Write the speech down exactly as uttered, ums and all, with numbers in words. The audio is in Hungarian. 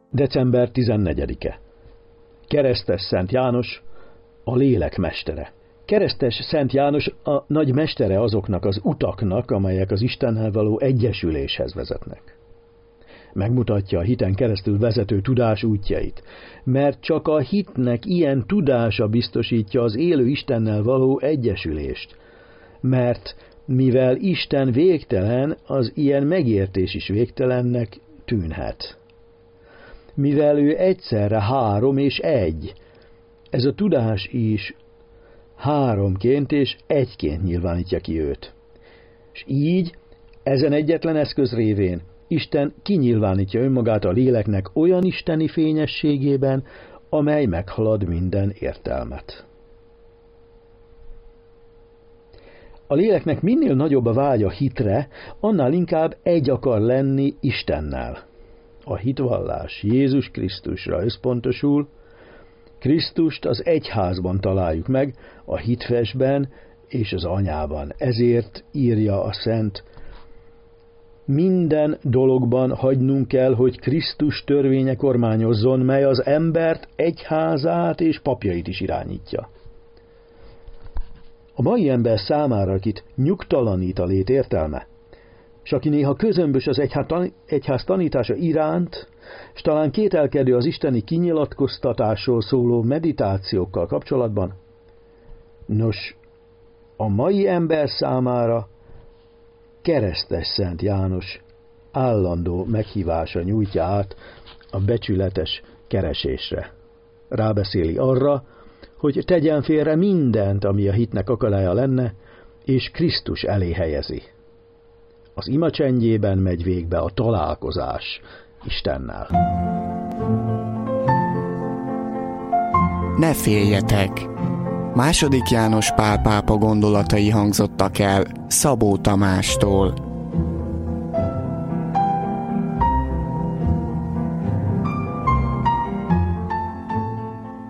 december tizennegyedike. Keresztes Szent János, a lélek mestere. Keresztes Szent János a nagy mestere azoknak az utaknak, amelyek az Istennel való egyesüléshez vezetnek. Megmutatja a hiten keresztül vezető tudás útjait, mert csak a hitnek ilyen tudása biztosítja az élő Istennel való egyesülést, mert mivel Isten végtelen, az ilyen megértés is végtelennek tűnhet. Mivel ő egyszerre három és egy, ez a tudás is háromként és egyként nyilvánítja ki őt. És így, ezen egyetlen eszköz révén Isten kinyilvánítja önmagát a léleknek olyan isteni fényességében, amely meghalad minden értelmet. A léleknek minél nagyobb a vágya hitre, annál inkább egy akar lenni Istennel. A hitvallás Jézus Krisztusra összpontosul, Krisztust az egyházban találjuk meg, a hitvesben és az anyában. Ezért írja a Szent: minden dologban hagynunk kell, hogy Krisztus törvénye kormányozzon, mely az embert, egyházát és papjait is irányítja. A mai ember számára, akit nyugtalanít a lét értelme, és aki néha közömbös az egyház tanítása iránt, és talán kételkedő az isteni kinyilatkoztatásról szóló meditációkkal kapcsolatban, nos, a mai ember számára Keresztes Szent János állandó meghívása nyújtja át a becsületes keresésre. Rábeszéli arra, hogy tegyen félre mindent, ami a hitnek akadálya lenne, és Krisztus elé helyezi. Az ima csendjében megy végbe a találkozás Istennel. Ne féljetek! Második János Pál pápa gondolatai hangzottak el Szabó Tamástól.